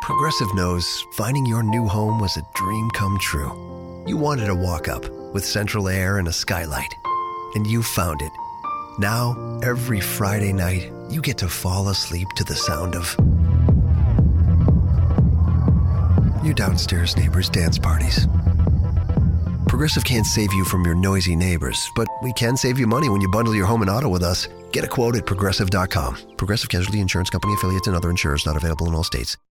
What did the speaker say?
Progressive knows finding your new home was a dream come true. You wanted a walk-up with central air and a skylight. And you found it. Now, every Friday night, you get to fall asleep to the sound of your downstairs neighbor's dance parties. Progressive can't save you from your noisy neighbors, but we can save you money when you bundle your home and auto with us. Get a quote at Progressive.com. Progressive Casualty Insurance Company, affiliates, and other insurers not available in all states.